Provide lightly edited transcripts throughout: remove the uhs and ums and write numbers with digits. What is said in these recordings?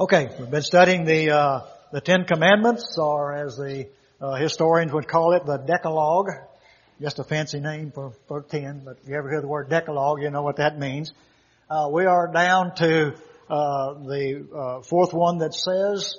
Okay, we've been studying the Ten Commandments, or as the historians would call it, the Decalogue. Just a fancy name for 10, but if you ever hear the word Decalogue, you know what that means. We are down to the fourth one that says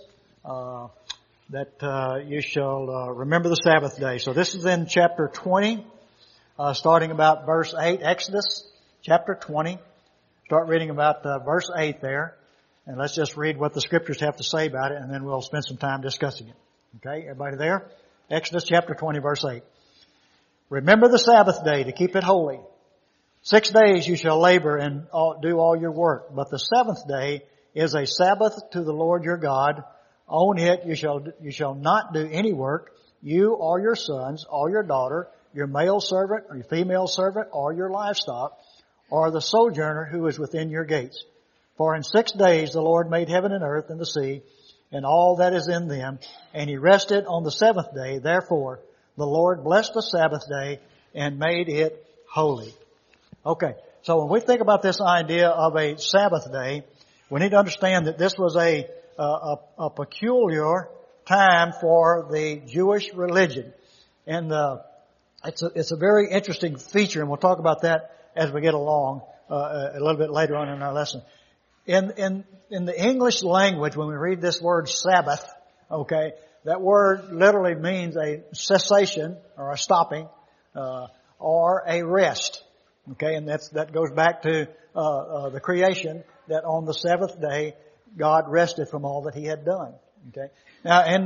that you shall remember the Sabbath day. So this is in chapter 20, starting about verse 8, Exodus chapter 20. Start reading about verse 8 there. And let's just read what the scriptures have to say about it, and then we'll spend some time discussing it. Okay, everybody there? Exodus chapter 20, verse 8. Remember the Sabbath day to keep it holy. 6 days you shall labor and do all your work, but the seventh day is a Sabbath to the Lord your God. On it you shall not do any work, you or your sons or your daughter, your male servant or your female servant or your livestock, or the sojourner who is within your gates. For in 6 days the Lord made heaven and earth and the sea and all that is in them, and He rested on the seventh day. Therefore, the Lord blessed the Sabbath day and made it holy. Okay, so when we think about this idea of a Sabbath day, we need to understand that this was a peculiar time for the Jewish religion. And it's a very interesting feature, and we'll talk about that as we get along a little bit later on in our lesson. In the English language, when we read this word Sabbath, okay, that word literally means a cessation or a stopping, or a rest. Okay, and that goes back to the creation, that on the seventh day God rested from all that He had done. Okay, now in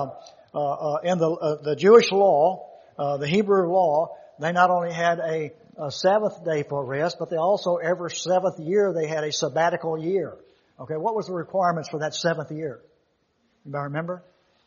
the Jewish law, the Hebrew law, they not only had a Sabbath day for rest, but they also, every seventh year, they had a sabbatical year. Okay, what was the requirements for that seventh year? Anybody remember?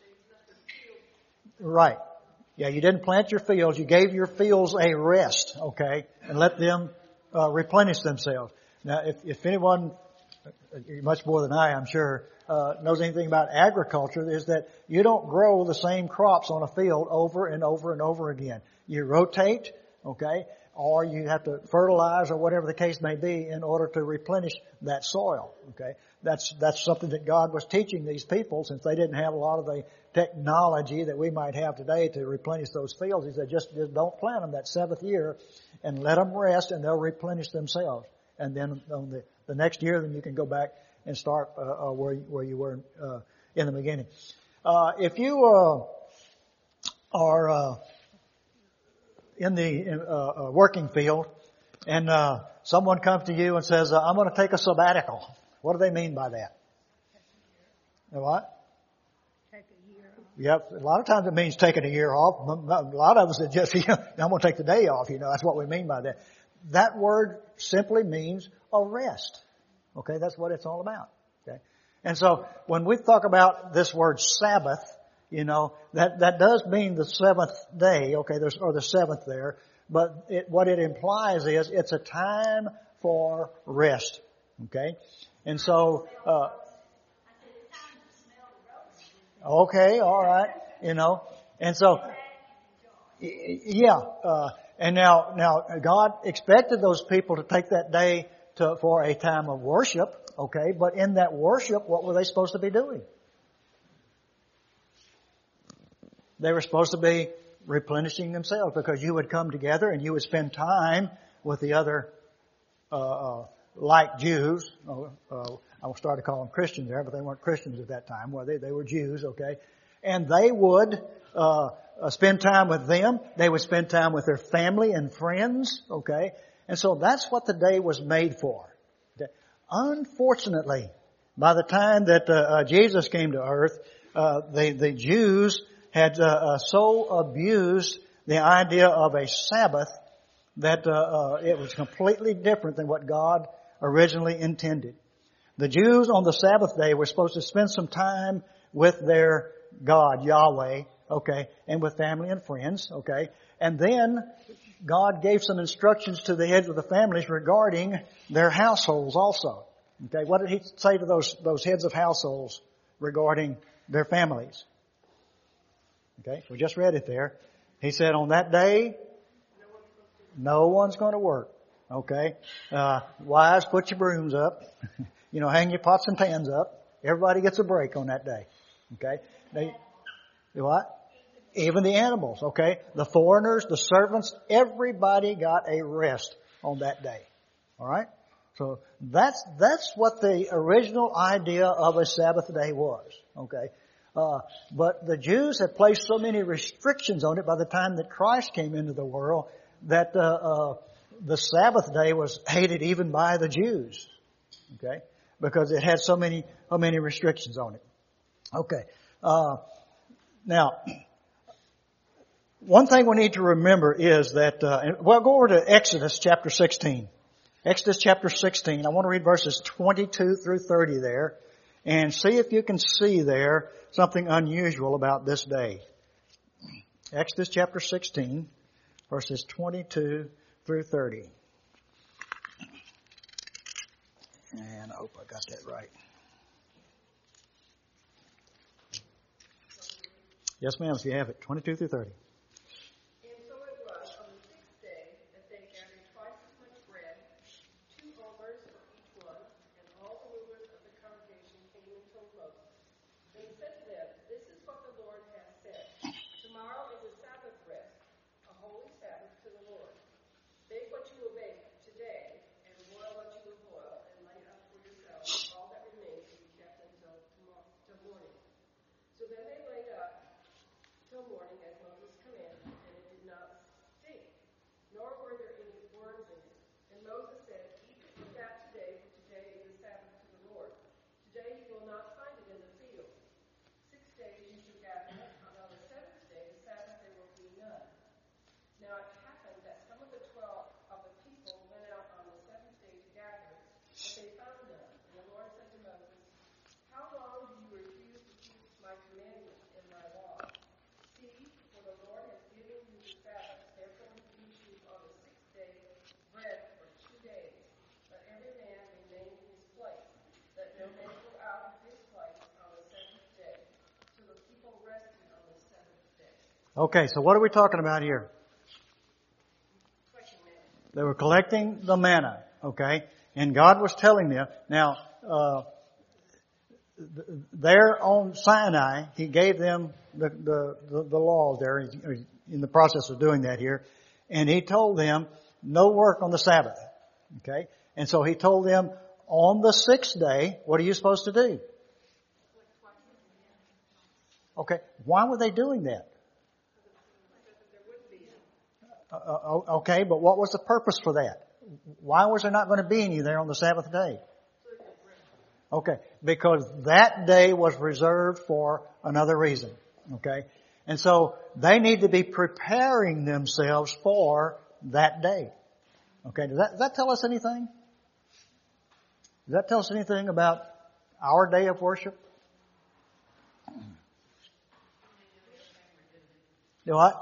Right. Yeah, you didn't plant your fields. You gave your fields a rest, okay, and let them replenish themselves. Now, if anyone, much more than I, I'm sure, knows anything about agriculture, is that you don't grow the same crops on a field over and over and over again. You rotate, okay, or you have to fertilize or whatever the case may be in order to replenish that soil. Okay, that's something that God was teaching these people, since they didn't have a lot of the technology that we might have today to replenish those fields. He said, just don't plant them that seventh year, and let them rest, and they'll replenish themselves. And then on the next year, then you can go back and start where you were in the beginning. If you are in the working field, and someone comes to you and says, I'm going to take a sabbatical. What do they mean by that? What? Take a year off. Yep. A lot of times it means taking a year off. A lot of us are just, I'm going to take the day off. That's what we mean by that. That word simply means a rest. Okay, that's what it's all about. Okay, and so when we talk about this word Sabbath, that does mean the seventh day, okay, or the seventh there, but what it implies is it's a time for rest, okay? And so, okay, all right, and so, yeah, and now God expected those people to take that day for a time of worship, okay, but in that worship, what were they supposed to be doing? They were supposed to be replenishing themselves, because you would come together and you would spend time with the other like Jews. I will start to call them Christians there, but they weren't Christians at that time. Well, they were Jews, okay? And they would spend time with them. They would spend time with their family and friends, okay? And so that's what the day was made for. Okay? Unfortunately, by the time that Jesus came to earth, the Jews had so abused the idea of a Sabbath that it was completely different than what God originally intended. The Jews on the Sabbath day were supposed to spend some time with their God, Yahweh, okay, and with family and friends, okay. And then God gave some instructions to the heads of the families regarding their households also. Okay, what did He say to those heads of households regarding their families? Okay, we just read it there. He said, on that day, no one's going to work. Okay, wives, put your brooms up. Hang your pots and pans up. Everybody gets a break on that day. Okay? What? Even the animals, okay? The foreigners, the servants, everybody got a rest on that day. Alright? So that's what the original idea of a Sabbath day was. Okay? But the Jews had placed so many restrictions on it by the time that Christ came into the world that the Sabbath day was hated even by the Jews. Okay? Because it had so many restrictions on it. Okay. Now, one thing we need to remember is that, well, go over to Exodus chapter 16. Exodus chapter 16. I want to read verses 22 through 30 there and see if you can see there something unusual about this day. Exodus chapter 16, verses 22 through 30. And I hope I got that right. Yes, ma'am, if you have it. 22 through 30. And so it was on the sixth day that they gathered twice as much bread, 2 omers for each one, and all the rulers of the congregation came and told Moses. And he said to them, "This is what the Lord has said. Tomorrow is a Sabbath rest, a holy Sabbath to the Lord. Bake what you will bake today, and boil what you will boil, and lay up for yourselves all that remains to be kept until morning." So then they laid up till morning as Moses commanded, and it did not stink, nor were there any worms in it. And Moses said, "Eat of that today, for today is the Sabbath to the Lord. Today you will not find it in the field. 6 days you shall gather it, and on the seventh day, the Sabbath, there will be none." Now it happened that some of the 12 of the people went out on the seventh day to gather, but they found none. And the Lord said to Moses, "How long do you refuse to keep my commandments and my law? See, for the Lord has given you the Sabbath, therefore you choose on the sixth day bread for 2 days. Let every man remain in his place. Let no man go out of his place on the seventh day." So the people rested on the seventh day. Okay, so what are we talking about here? They were collecting the manna, okay? And God was telling them, now, there on Sinai, He gave them the laws there. He's in the process of doing that here. And He told them, no work on the Sabbath, okay? And so He told them, on the sixth day, what are you supposed to do? Okay, why were they doing that? Okay, but what was the purpose for that? Why was there not going to be any there on the Sabbath day? Okay, because that day was reserved for another reason. Okay, and so they need to be preparing themselves for that day. Okay, does that tell us anything? Does that tell us anything about our day of worship? Do what?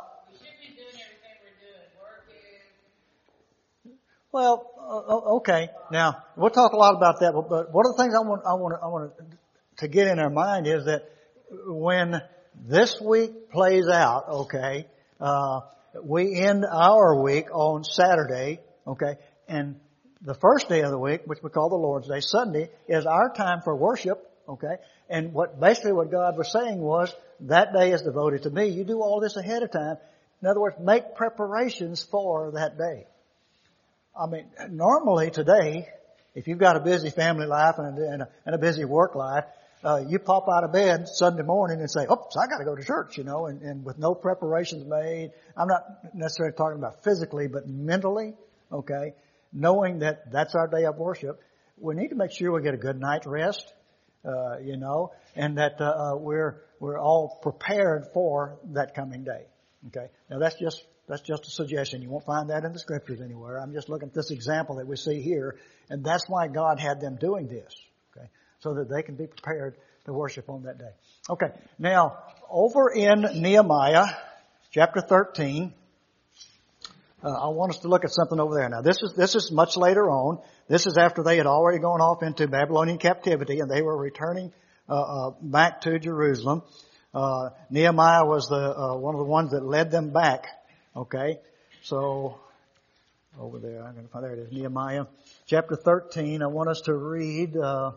Well, okay. Now we'll talk a lot about that, but one of the things I want to get in our mind is that when this week plays out, okay, we end our week on Saturday, okay, and the first day of the week, which we call the Lord's Day, Sunday, is our time for worship, okay, and what God was saying was that day is devoted to me. You do all this ahead of time. In other words, make preparations for that day. I mean, normally today, if you've got a busy family life and a busy work life, you pop out of bed Sunday morning and say, "Oops, I got to go to church," and with no preparations made. I'm not necessarily talking about physically, but mentally, okay, knowing that that's our day of worship. We need to make sure we get a good night's rest, and that we're all prepared for that coming day. Okay, now that's just a suggestion. You won't find that in the scriptures anywhere. I'm just looking at this example that we see here, and that's why God had them doing this, okay, so that they can be prepared to worship on that day. Okay, now over in Nehemiah chapter 13, I want us to look at something over there. Now this is much later on. This is after they had already gone off into Babylonian captivity and they were returning back to Jerusalem. Nehemiah was one of the ones that led them back. Okay, so over there, there it is, Nehemiah chapter 13. I want us to read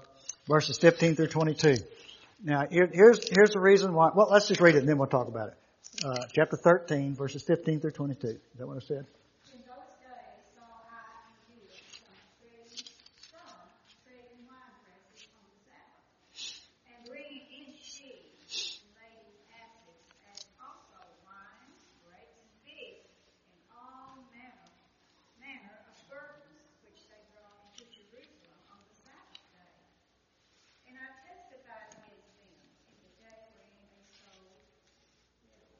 verses 15 through 22. Now, here's the reason why. Well, let's just read it and then we'll talk about it. Chapter 13, verses 15 through 22. Is that what I said? In those days saw I in Judah some treading winepresses on the Sabbath, and bringing in sheaves and laden asses, as also wine, grapes, and figs, and all manner of burdens, which they brought into Jerusalem on the Sabbath day. And I testified against them in the day wherein they sold victuals.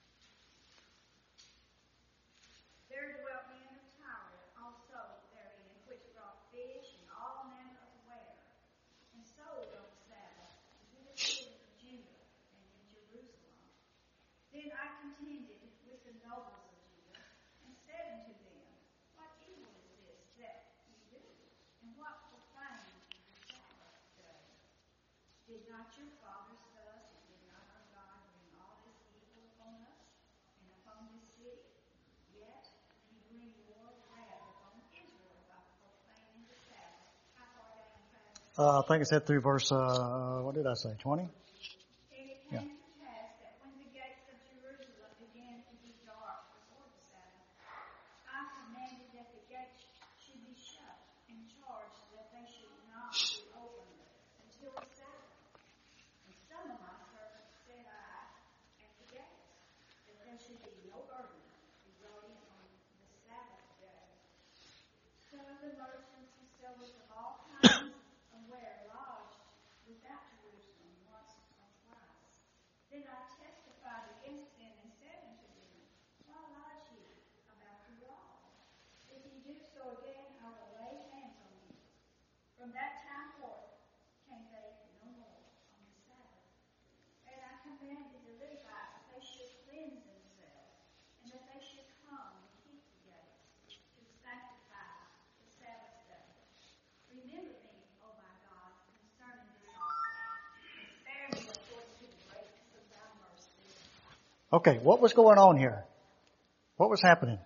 There dwelt men of Tyre also therein, which brought fish and all manner of ware, and sold on the Sabbath to the children of Judah and in Jerusalem. Then I contended with the nobles of Judah, and said unto them, What evil is this that ye do, and what profane the Sabbath day? Did not your fathers thus, and did not our God bring all this evil upon us, and upon this city? Yet ye bring more wrath upon Israel by profaning the Sabbath. How far down past? I think it said through verse, what did I say, 20? And it came to pass that when the gates of Jerusalem began to be dark before the Sabbath, I commanded that the gates should be shut, and charged that they should not be opened until the Sabbath. And some of my servants said I at the gates, that there should be no burden be brought in on the Sabbath day. Some of the merchants and sellers of all kinds of ware lodged without Jerusalem once or twice. Then I testified against them and said unto them, Why lodge ye about the wall? If ye do so again, I will lay hands on you. From that time forth came they no more on the Sabbath. And I commanded the Levites that they should cleanse themselves, and that they should come and keep the gates, to sanctify the Sabbath day. Remember me, O my God, concerning this also, and spare me according to the greatness of thy mercy. Okay, what was going on here? What was happening?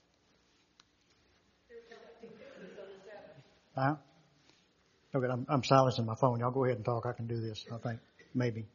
Huh? Okay, I'm silencing my phone. Y'all go ahead and talk. I can do this, I think. Maybe.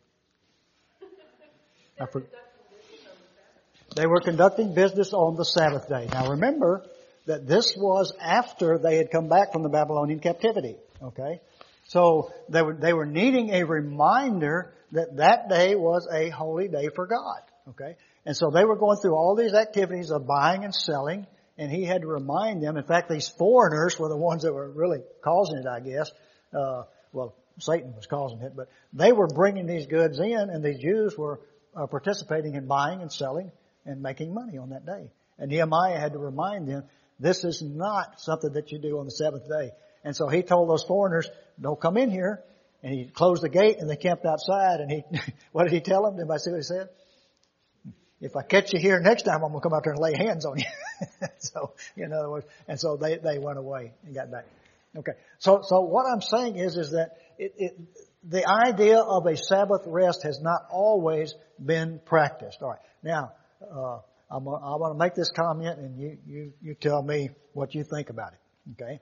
They were conducting business on the Sabbath day. Now remember that this was after they had come back from the Babylonian captivity. Okay? So they were needing a reminder that that day was a holy day for God. Okay? And so they were going through all these activities of buying and selling, and he had to remind them. In fact, these foreigners were the ones that were really causing it, I guess. Well, Satan was causing it, but they were bringing these goods in, and these Jews were participating in buying and selling and making money on that day. And Nehemiah had to remind them, this is not something that you do on the seventh day. And so he told those foreigners, don't come in here. And he closed the gate and they camped outside. And what did he tell them? Did anybody see what he said? If I catch you here next time, I'm going to come out there and lay hands on you. So, in other words, and so they went away and got back. Okay. So what I'm saying is that the idea of a Sabbath rest has not always been practiced. All right. Now, I want to make this comment, and you tell me what you think about it. Okay.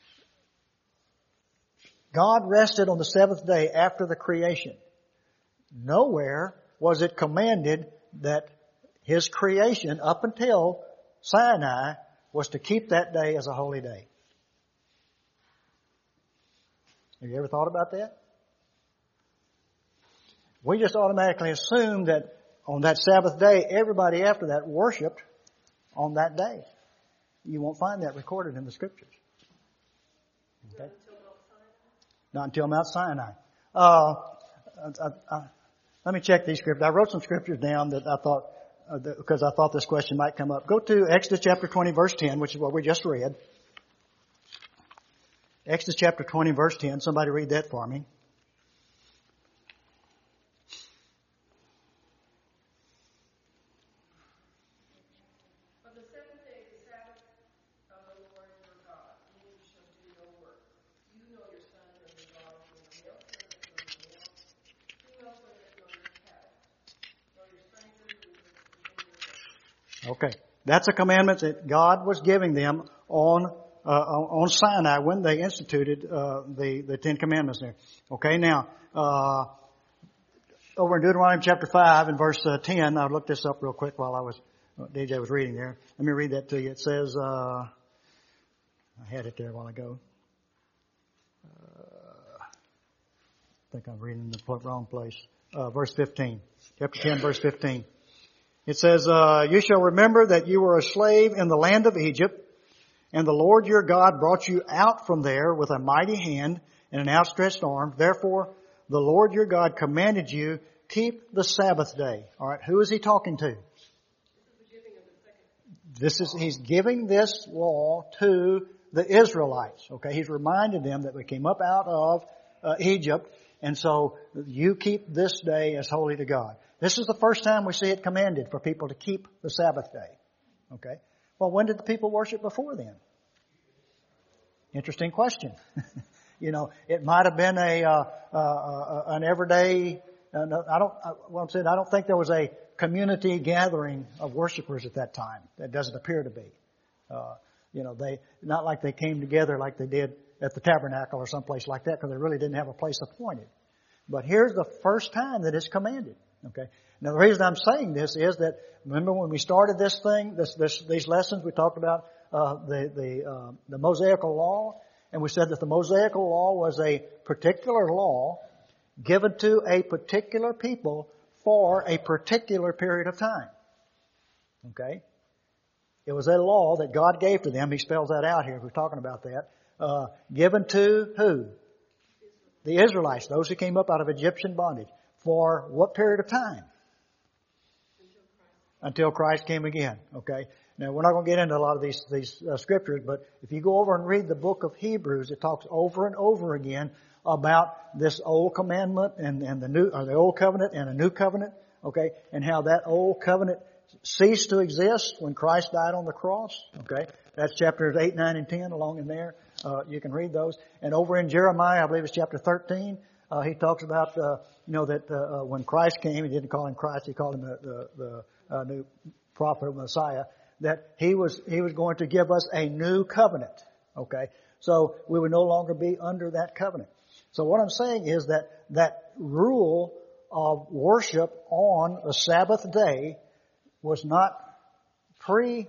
God rested on the seventh day after the creation. Nowhere was it commanded that His creation up until Sinai was to keep that day as a holy day. Have you ever thought about that? We just automatically assume that on that Sabbath day, everybody after that worshiped on that day. You won't find that recorded in the Scriptures. Okay? Not until Mount Sinai. Let me check these scriptures. I wrote some scriptures down that I thought, because I thought this question might come up. Go to Exodus chapter 20, verse 10, which is what we just read. Exodus chapter 20, verse 10. Somebody read that for me. On the seventh day is the Sabbath of the Lord your God. In it you shall do no work. You know your son or your daughter, nor your male servant, nor your female servant, nor your cattle, nor your stranger who is within your gates. Okay. That's a commandment that God was giving them on on Sinai when they instituted the Ten Commandments there. Okay, now over in Deuteronomy chapter 5 and verse 10, I'll look this up real quick while DJ was reading there. Let me read that to you. It says, I had it there a while ago. I think I'm reading the wrong place. Verse 15. Chapter 10, verse 15. It says, you shall remember that you were a slave in the land of Egypt, and the Lord your God brought you out from there with a mighty hand and an outstretched arm. Therefore, the Lord your God commanded you, keep the Sabbath day. All right, who is he talking to? He's giving this law to the Israelites. Okay, he's reminded them that we came up out of Egypt, and so you keep this day as holy to God. This is the first time we see it commanded for people to keep the Sabbath day. Okay, well, when did the people worship before then? Interesting question. You know, it might have been an everyday. I don't think there was a community gathering of worshipers at that time. That doesn't appear to be. Not like they came together like they did at the tabernacle or someplace like that, because they really didn't have a place appointed. But here's the first time that it's commanded. Okay. Now the reason I'm saying this is that remember when we started this thing, these lessons, we talked about the Mosaical law. And we said that the Mosaical law was a particular law given to a particular people for a particular period of time. Okay? It was a law that God gave to them. He spells that out here. We're talking about that. Given to who? The Israelites, those who came up out of Egyptian bondage. For what period of time? Until Christ came again. Okay? Now, we're not going to get into a lot of these scriptures, but if you go over and read the book of Hebrews, it talks over and over again about this old commandment and the old covenant and a new covenant, okay, and how that old covenant ceased to exist when Christ died on the cross, okay. That's chapters 8, 9, and 10 along in there. You can read those. And over in Jeremiah, I believe it's chapter 13, he talks about, that when Christ came, he didn't call him Christ, he called him the new prophet Messiah, that he was going to give us a new covenant. Okay? So we would no longer be under that covenant. So what I'm saying is that rule of worship on the Sabbath day was not pre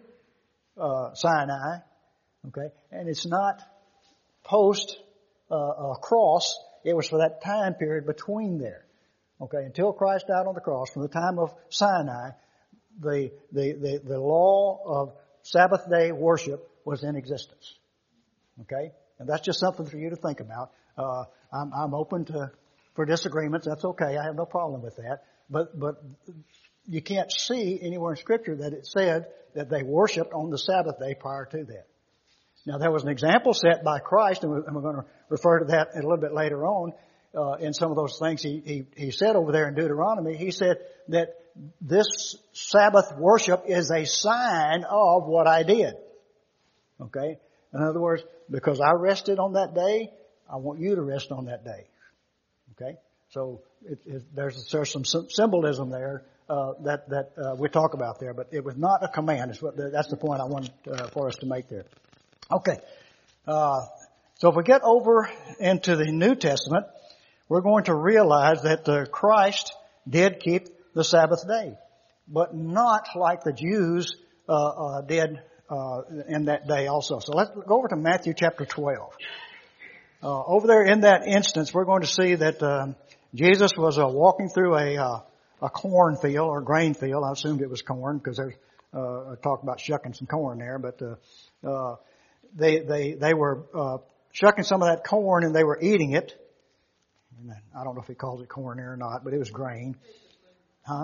Sinai, okay, and it's not post cross. It was for that time period between there, okay, until Christ died on the cross. From the time of Sinai, the law of Sabbath day worship was in existence. Okay? And that's just something for you to think about. I'm open for disagreements. That's okay. I have no problem with that. But you can't see anywhere in Scripture that it said that they worshiped on the Sabbath day prior to that. Now there was an example set by Christ, and we're going to refer to that a little bit later on in some of those things he said over there in Deuteronomy. He said that this Sabbath worship is a sign of what I did. Okay? In other words, because I rested on that day, I want you to rest on that day. Okay? So there's some symbolism there that we talk about there, but it was not a command. That's the point I wanted for us to make there. Okay. So if we get over into the New Testament, we're going to realize that Christ did keep the Sabbath day, but not like the Jews did in that day also. So let's go over to Matthew chapter 12. Over there in that instance, we're going to see that Jesus was walking through a cornfield or grain field. I assumed it was corn because there's talk about shucking some corn there, but they were shucking some of that corn and they were eating it. And I don't know if he calls it corn there or not, but it was grain. Huh?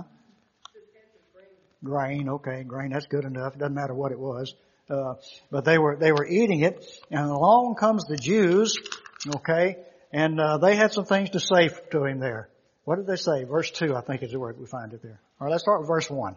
Grain, okay, grain, that's good enough. It doesn't matter what it was. But they were eating it, and along comes the Jews, okay, and they had some things to say to him there. What did they say? Verse 2, I think is the word we find it there. All right, let's start with verse 1.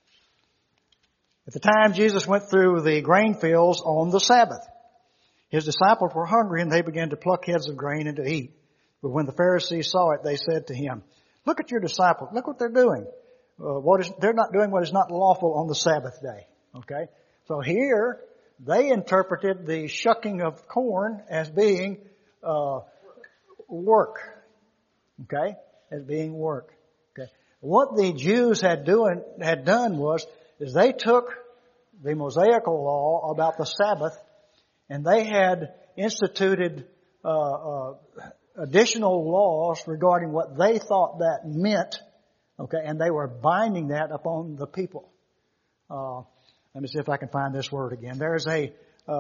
At the time Jesus went through the grain fields on the Sabbath, his disciples were hungry, and they began to pluck heads of grain and to eat. But when the Pharisees saw it, they said to him, "Look at your disciples. Look what they're doing. They're not doing what is not lawful on the Sabbath day." Okay? So here, They interpreted the shucking of corn as being work. Okay? As being work. Okay? What the Jews had done was they took the Mosaical law about the Sabbath, and they had instituted additional laws regarding what they thought that meant. Okay, and they were binding that upon the people. Let me see if I can find this word again. There's a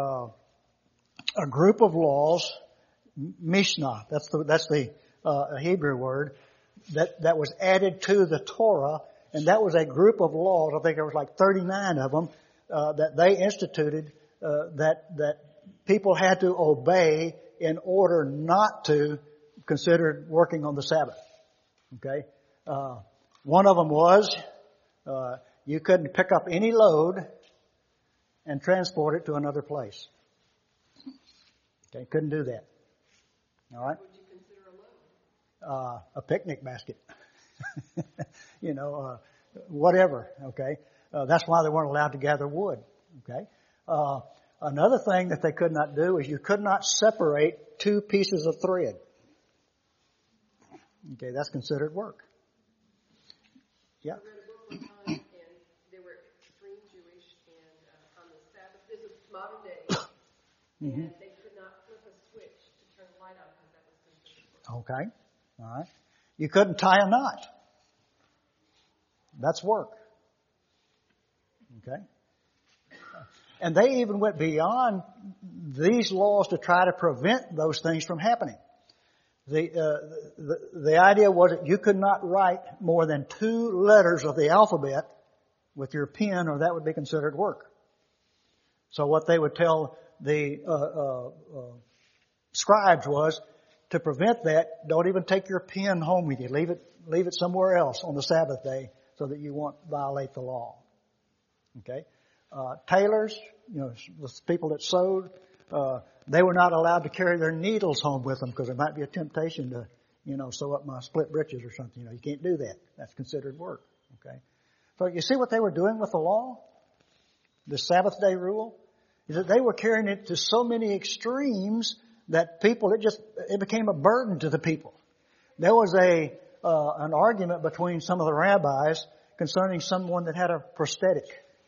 group of laws, Mishnah. That's the Hebrew word that was added to the Torah, and that was a group of laws. I think there was like 39 of them that they instituted that people had to obey in order not to consider working on the Sabbath. Okay. One of them was, you couldn't pick up any load and transport it to another place. Okay, couldn't do that. All right? What would you consider a load? A picnic basket. Whatever. Okay? That's why they weren't allowed to gather wood. Okay? Another thing that they could not do is you could not separate two pieces of thread. Okay, that's considered work. Yeah. I read a book one time, and they were extreme Jewish, and on the Sabbath, this is modern day, and they could not flip a switch to turn the light on because that was considered work. Okay. All right. You couldn't tie a knot. That's work. Okay. And they even went beyond these laws to try to prevent those things from happening. The idea was that you could not write more than 2 letters of the alphabet with your pen, or that would be considered work. So what they would tell the scribes was, to prevent that, don't even take your pen home with you. Leave it somewhere else on the Sabbath day so that you won't violate the law. Okay? Tailors, the people that sewed, they were not allowed to carry their needles home with them because there might be a temptation to, sew up my split britches or something. You can't do that. That's considered work. Okay? So you see what they were doing with the law? The Sabbath day rule? Is that they were carrying it to so many extremes that it became a burden to the people. There was an argument between some of the rabbis concerning someone that had a prosthetic.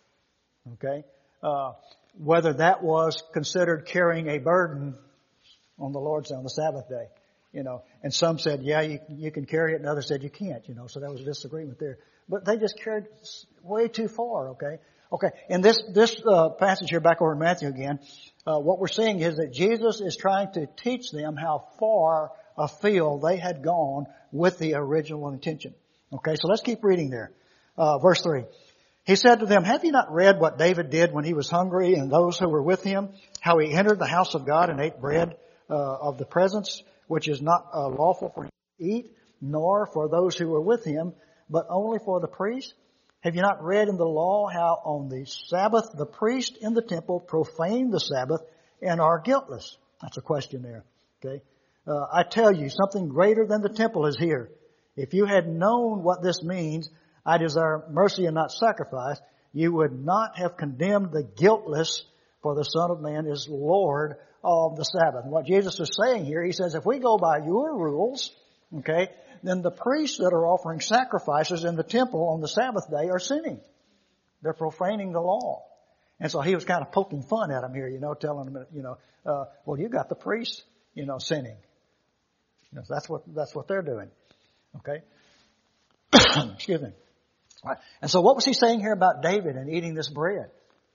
Okay? Whether that was considered carrying a burden on the Lord's Day, on the Sabbath day. And some said, yeah, you can carry it, and others said you can't, so there was a disagreement there. But they just carried way too far, okay? Okay, in this passage here, back over in Matthew again, what we're seeing is that Jesus is trying to teach them how far afield they had gone with the original intention. Okay, so let's keep reading there. Verse 3. He said to them, have you not read what David did when he was hungry and those who were with him, how he entered the house of God and ate bread of the presence, which is not lawful for him to eat, nor for those who were with him, but only for the priest? Have you not read in the law how on the Sabbath the priest in the temple profaned the Sabbath and are guiltless? That's a question there. Okay. I tell you, something greater than the temple is here. If you had known what this means, I desire mercy and not sacrifice, you would not have condemned the guiltless, for the Son of Man is Lord of the Sabbath. And what Jesus is saying here, he says, if we go by your rules, okay, then the priests that are offering sacrifices in the temple on the Sabbath day are sinning. They're profaning the law. And so he was kind of poking fun at them here, telling them, well, you got the priests, sinning. That's what they're doing. Okay? Excuse me. All right. And so what was he saying here about David and eating this bread?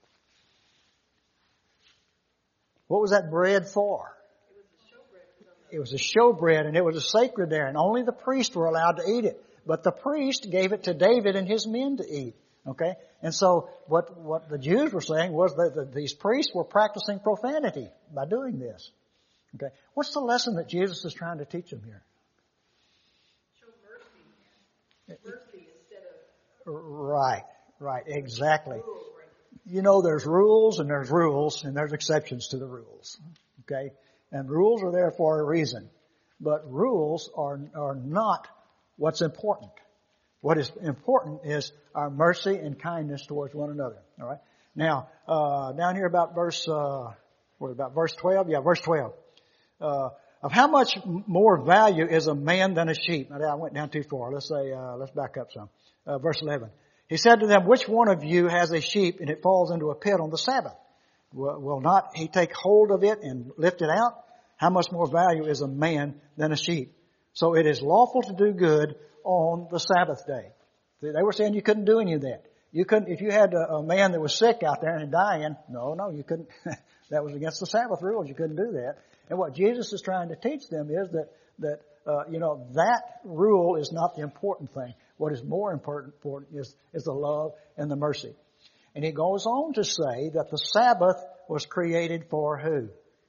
What was that bread for? It was a showbread, and it was a sacred there, and only the priests were allowed to eat it. But the priest gave it to David and his men to eat. Okay? And so what the Jews were saying was that these priests were practicing profanity by doing this. Okay? What's the lesson that Jesus is trying to teach them here? Show mercy. Mercy instead of... Right, exactly. There's rules and there's exceptions to the rules. Okay? And rules are there for a reason. But rules are not what's important. What is important is our mercy and kindness towards one another. All right? Now, down here about verse 12? Yeah, verse 12. Of how much more value is a man than a sheep? Now, I went down too far. Let's back up some. Verse 11. He said to them, which one of you has a sheep and it falls into a pit on the Sabbath? Will not he take hold of it and lift it out? How much more value is a man than a sheep? So it is lawful to do good on the Sabbath day. They were saying you couldn't do any of that. You couldn't, if you had a man that was sick out there and dying, no, you couldn't. That was against the Sabbath rules. You couldn't do that. And what Jesus is trying to teach them is that that rule is not the important thing. What is more important is the love and the mercy. And he goes on to say that the Sabbath was created for who?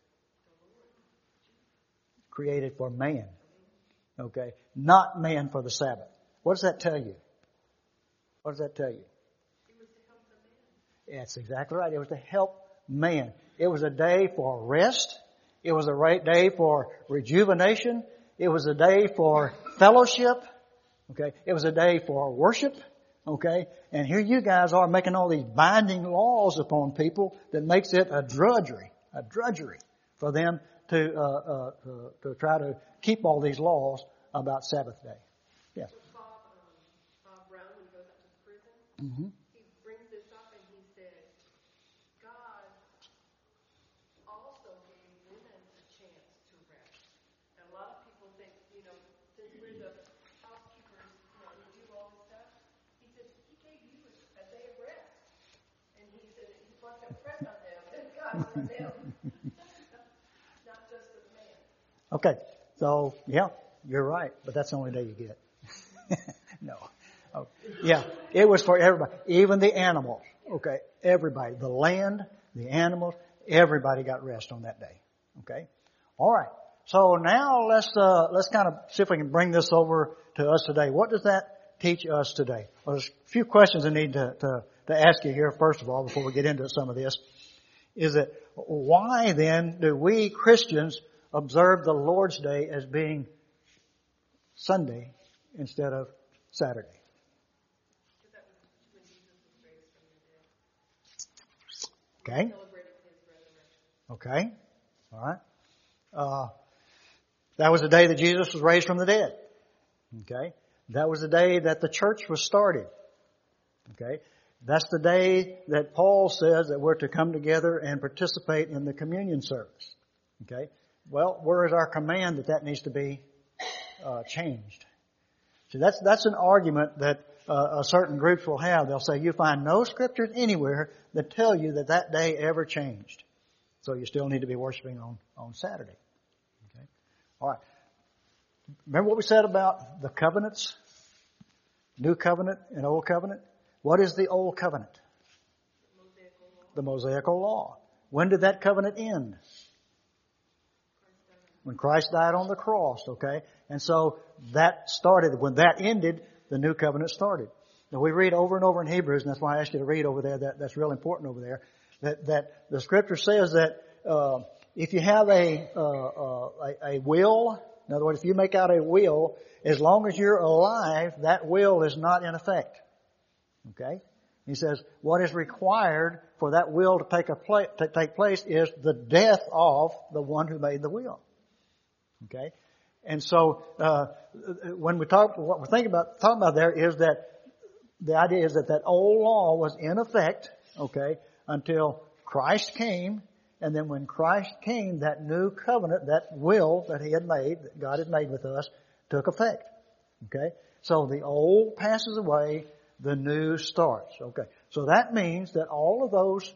Created for man. Okay? Not man for the Sabbath. What does that tell you? What does that tell you? It was to help the man. That's exactly right. It was to help man. It was a day for rest. It was a day for rejuvenation. It was a day for fellowship. Okay? It was a day for worship. Okay? And here you guys are making all these binding laws upon people that makes it a drudgery for them to try to keep all these laws about Sabbath day. Yeah. Bob Brown, when he goes out to the prison, Mm-hmm. he brings this up and he says, God also gave women a chance to rest. And a lot of people think, since we're the housekeepers, we do all this stuff. He says, he gave you a day of rest. And he said, he wants to press on them, and God for them. Not just for the man. Okay. So, yeah, you're right. But that's the only day you get. No. Oh, yeah. It was for everybody. Even the animals. Okay. Everybody. The land, the animals, everybody got rest on that day. Okay. All right. So now let's kind of see if we can bring this over to us today. What does that teach us today? Well, there's a few questions I need to ask you here, first of all, before we get into some of this. Is that why then do we Christians observe the Lord's Day as being Sunday instead of Saturday? Because that was when Jesus was raised from the dead. Okay. Celebrating his resurrection. Okay. All right. That was the day that Jesus was raised from the dead. Okay. That was the day that the church was started. Okay. That's the day that Paul says that we're to come together and participate in the communion service. Okay. Well, where is our command that needs to be changed? So that's an argument that certain groups will have. They'll say you find no scriptures anywhere that tell you that day ever changed. So you still need to be worshiping on Saturday. Okay. All right. Remember what we said about the covenants? New covenant and old covenant? What is the old covenant? The Mosaical law. When did that covenant end? When Christ died on the cross, okay? And so that started, when that ended, the new covenant started. Now we read over and over in Hebrews, and that's why I asked you to read over there, that's real important over there, that the scripture says that if you have a will, in other words, if you make out a will, as long as you're alive, that will is not in effect. Okay? He says, what is required for that will to take place is the death of the one who made the will. Okay? And so, when we talk, what we're talking about there is that the idea is that old law was in effect, okay, until Christ came, and then when Christ came, that new covenant, that will that He had made, that God had made with us, took effect. Okay? So the old passes away, the new starts. Okay. So that means that all of those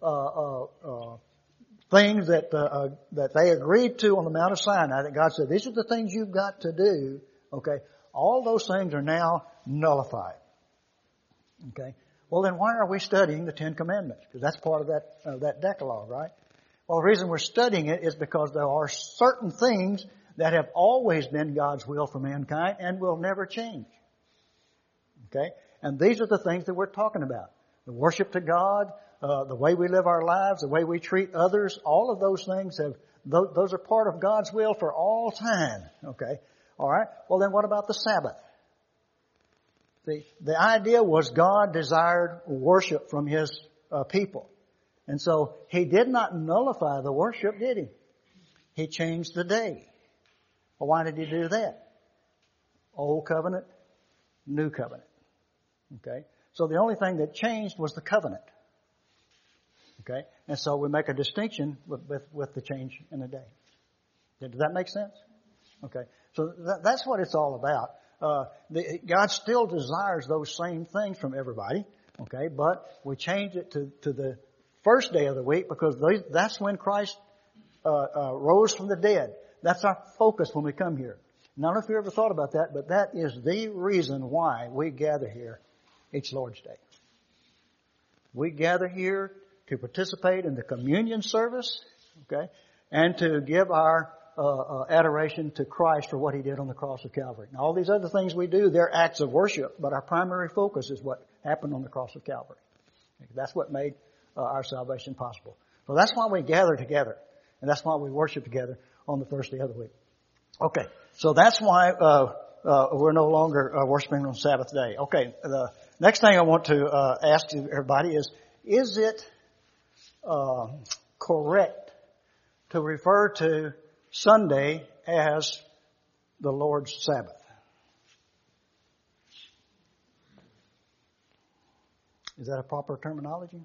things that they agreed to on the Mount of Sinai, that God said, these are the things you've got to do. Okay. All those things are now nullified. Okay. Well, then why are we studying the Ten Commandments? Because that's part of that Decalogue, right? Well, the reason we're studying it is because there are certain things that have always been God's will for mankind and will never change. Okay? And these are the things that we're talking about. The worship to God, the way we live our lives, the way we treat others, all of those things those are part of God's will for all time. Okay? Alright? Well then what about the Sabbath? The idea was God desired worship from His people. And so He did not nullify the worship, did He? He changed the day. Well, why did He do that? Old covenant, new covenant. Okay? So the only thing that changed was the covenant. Okay? And so we make a distinction with the change in the day. Does that make sense? Okay. So that's what it's all about. God still desires those same things from everybody. Okay. But we changed it to the first day of the week because that's when Christ rose from the dead. That's our focus when we come here. And I don't know if you ever thought about that, but that is the reason why we gather here each Lord's Day. We gather here to participate in the communion service, okay, and to give our adoration to Christ for what He did on the cross of Calvary. Now, all these other things we do, they're acts of worship, but our primary focus is what happened on the cross of Calvary. That's what made our salvation possible. So that's why we gather together, and that's why we worship together on the first day of the week. Okay, so that's why we're no longer worshiping on Sabbath day. Okay, the next thing I want to ask everybody is it correct to refer to Sunday as the Lord's Sabbath? Is that a proper terminology?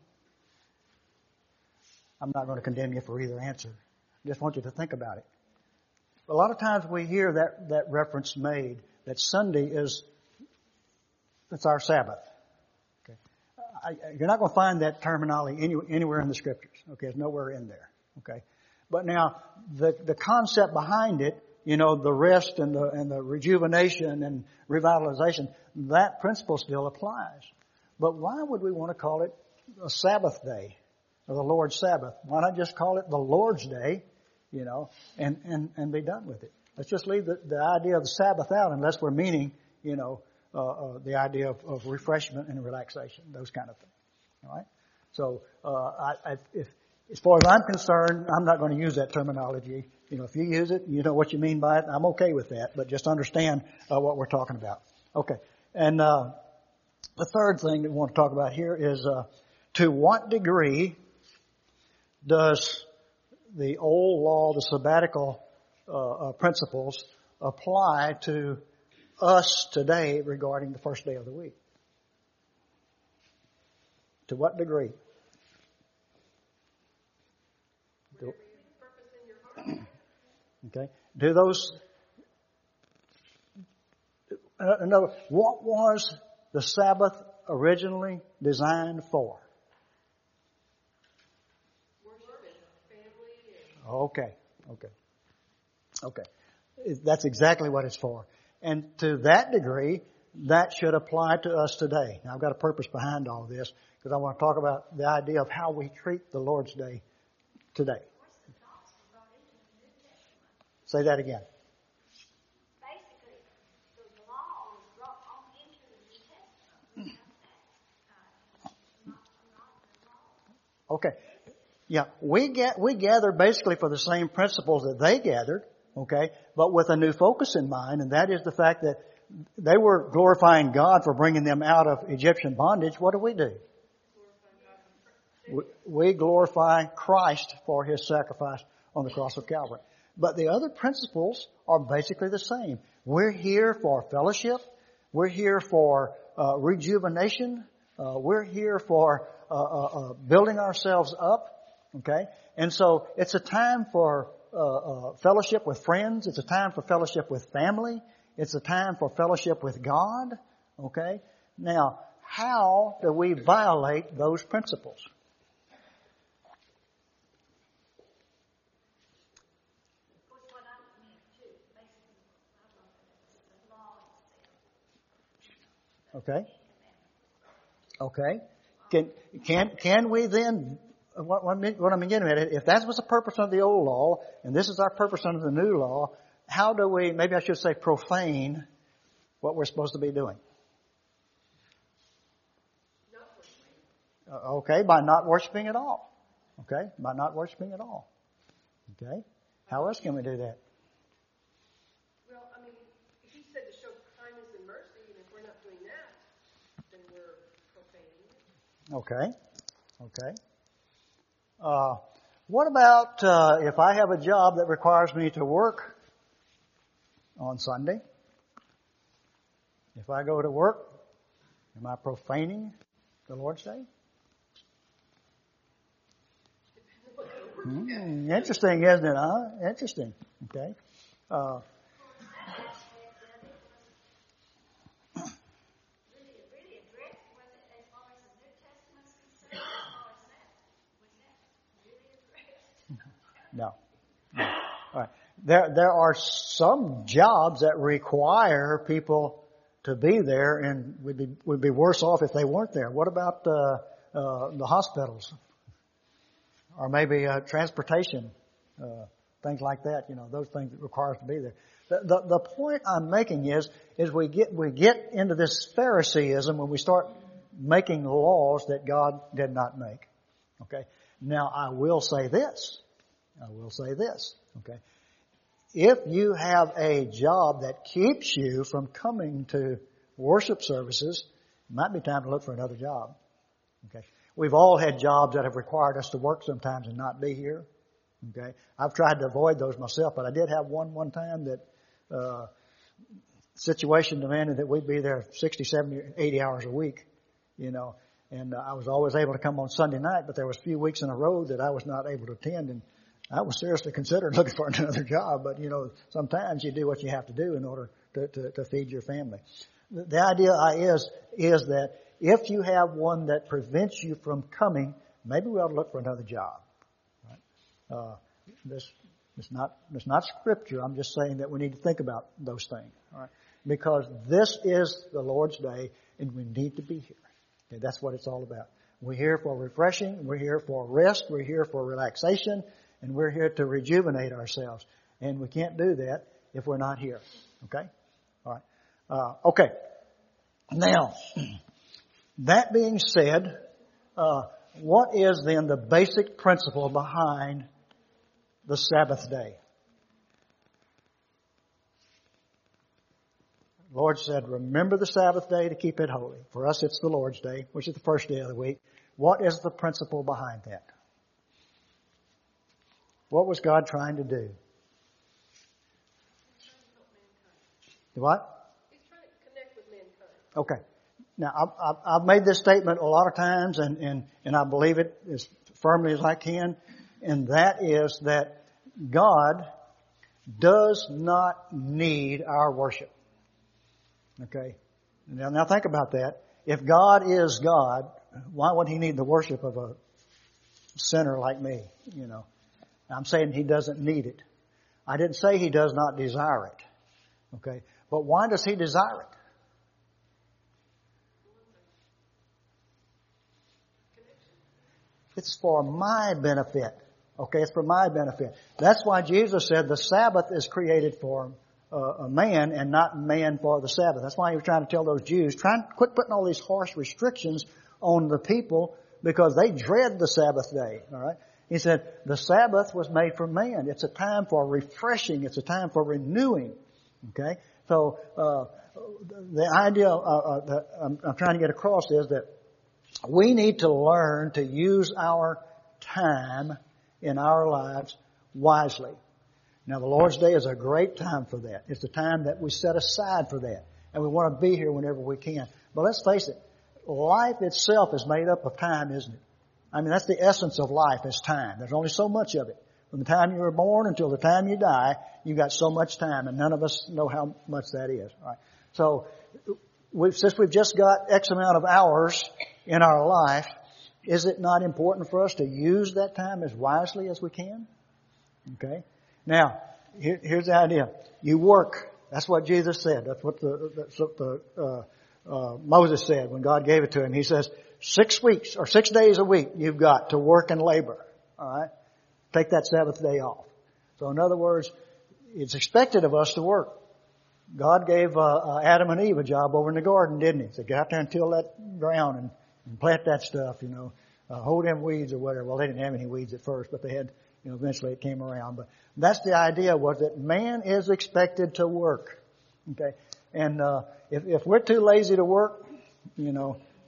I'm not going to condemn you for either answer. I just want you to think about it. A lot of times we hear that reference made that Sunday it's our Sabbath. Okay, you're not going to find that terminology anywhere in the Scriptures. Okay, it's nowhere in there. Okay. But now, the concept behind it, the rest and the rejuvenation and revitalization, that principle still applies. But why would we want to call it a Sabbath day or the Lord's Sabbath? Why not just call it the Lord's Day, and be done with it? Let's just leave the idea of the Sabbath out unless we're meaning, the idea of refreshment and relaxation, those kind of things. All right? So, as far as I'm concerned, I'm not going to use that terminology. If you use it, you know what you mean by it, I'm okay with that. But just understand what we're talking about. Okay. And the third thing that we want to talk about here is to what degree does the old law, the sabbatical principles, apply to us today regarding the first day of the week? To what degree? Okay. Do those? What was the Sabbath originally designed for? Okay. That's exactly what it's for. And to that degree, that should apply to us today. Now, I've got a purpose behind all this because I want to talk about the idea of how we treat the Lord's Day today. Say that again. Basically, the law was brought on into the New Testament. Okay. Yeah, we gather basically for the same principles that they gathered, okay, but with a new focus in mind, and that is the fact that they were glorifying God for bringing them out of Egyptian bondage. What do? We glorify Christ for His sacrifice on the cross of Calvary. But the other principles are basically the same. We're here for fellowship. We're here for rejuvenation. We're here for building ourselves up. Okay? And so it's a time for fellowship with friends. It's a time for fellowship with family. It's a time for fellowship with God. Okay? Now, how do we violate those principles? Okay. Can we then, what I'm getting at, if that was the purpose of the old law, and this is our purpose under the new law, how do we, maybe I should say profane what we're supposed to be doing? Okay, by not worshiping at all. Okay, by not worshiping at all. Okay, how else can we do that? Well, I mean, if He said to show kindness and mercy, and if we're not doing that, then we're profaning. Okay. What about if I have a job that requires me to work on Sunday? If I go to work, am I profaning the Lord's Day? Interesting, isn't it? Huh? Interesting. Okay. No. All right. There are some jobs that require people to be there, and would be worse off if they weren't there. What about the hospitals, or maybe transportation, things like that? You know, those things that require us to be there. The point I'm making is we get into this Phariseeism when we start making laws that God did not make. Okay. Now I will say this. Okay. If you have a job that keeps you from coming to worship services, it might be time to look for another job. Okay. We've all had jobs that have required us to work sometimes and not be here. Okay. I've tried to avoid those myself, but I did have one time that situation demanded that we be there 60, 70, 80 hours a week, you know, and I was always able to come on Sunday night, but there was a few weeks in a row that I was not able to attend, and I was seriously considering looking for another job, but you know, sometimes you do what you have to do in order to feed your family. The idea is that if you have one that prevents you from coming, maybe we ought to look for another job. Right? It's not scripture. I'm just saying that we need to think about those things. All right? Because this is the Lord's Day, and we need to be here. Okay, that's what it's all about. We're here for refreshing. We're here for rest. We're here for relaxation. And we're here to rejuvenate ourselves. And we can't do that if we're not here. Okay? All right. Okay. Now, that being said, what is then the basic principle behind the Sabbath day? The Lord said, remember the Sabbath day to keep it holy. For us, it's the Lord's Day, which is the first day of the week. What is the principle behind that? What was God trying to do? What? He's trying to connect with mankind. Okay. Now, I've made this statement a lot of times, and I believe it as firmly as I can, and that is that God does not need our worship. Okay? Now think about that. If God is God, why would He need the worship of a sinner like me? You know, I'm saying He doesn't need it. I didn't say He does not desire it. Okay? But why does He desire it? It's for my benefit. Okay, it's for my benefit. That's why Jesus said the Sabbath is created for a man and not man for the Sabbath. That's why He was trying to tell those Jews, quit putting all these harsh restrictions on the people because they dread the Sabbath day. All right. He said the Sabbath was made for man. It's a time for refreshing. It's a time for renewing. Okay. So the idea that I'm trying to get across is that we need to learn to use our time in our lives wisely. Now, the Lord's Day is a great time for that. It's the time that we set aside for that. And we want to be here whenever we can. But let's face it, life itself is made up of time, isn't it? I mean, that's the essence of life is time. There's only so much of it. From the time you were born until the time you die, you've got so much time, and none of us know how much that is. All right. So, since we've just got X amount of hours in our life, is it not important for us to use that time as wisely as we can? Okay. Now, here's the idea. You work. That's what Jesus said. That's what Moses said when God gave it to him. He says, 6 weeks or 6 days a week you've got to work and labor. All right. Take that Sabbath day off. So in other words, it's expected of us to work. God gave Adam and Eve a job over in the garden, didn't He? He said, get out there and till that ground and plant that stuff, you know, hold them weeds or whatever. Well, they didn't have any weeds at first, but they had, you know, eventually it came around. But that's the idea, was that man is expected to work. Okay. And if we're too lazy to work, you know,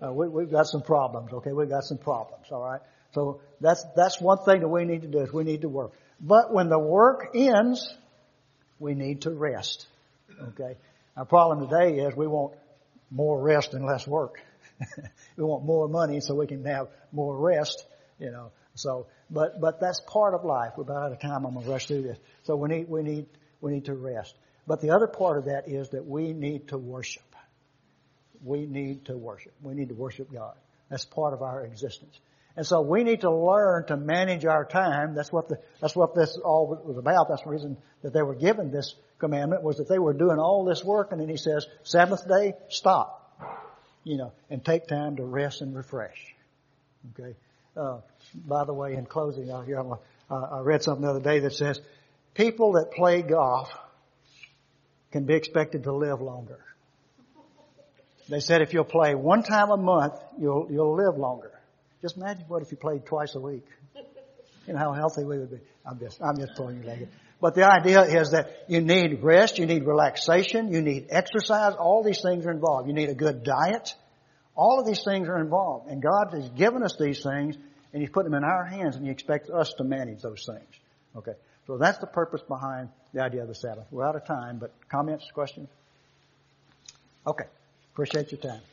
We've got some problems, okay? We've got some problems, all right? So that's one thing that we need to do is we need to work. But when the work ends, we need to rest, okay? Our problem today is we want more rest and less work. We want more money so we can have more rest, you know. So, but that's part of life. We're about out of time. I'm going to rush through this. So we need to rest. But the other part of that is that we need to worship. We need to worship. We need to worship God. That's part of our existence. And so we need to learn to manage our time. That's what this all was about. That's the reason that they were given this commandment, was that they were doing all this work, and then he says, Sabbath day, stop. You know, and take time to rest and refresh. Okay. By the way, in closing, I read something the other day that says, people that play golf can be expected to live longer. They said if you'll play one time a month, you'll live longer. Just imagine what if you played twice a week. You know how healthy we would be. I'm just pulling your leg. But the idea is that you need rest, you need relaxation, you need exercise. All these things are involved. You need a good diet. All of these things are involved. And God has given us these things, and He's put them in our hands, and He expects us to manage those things. Okay. So that's the purpose behind the idea of the Sabbath. We're out of time, but comments, questions? Okay. Appreciate your time.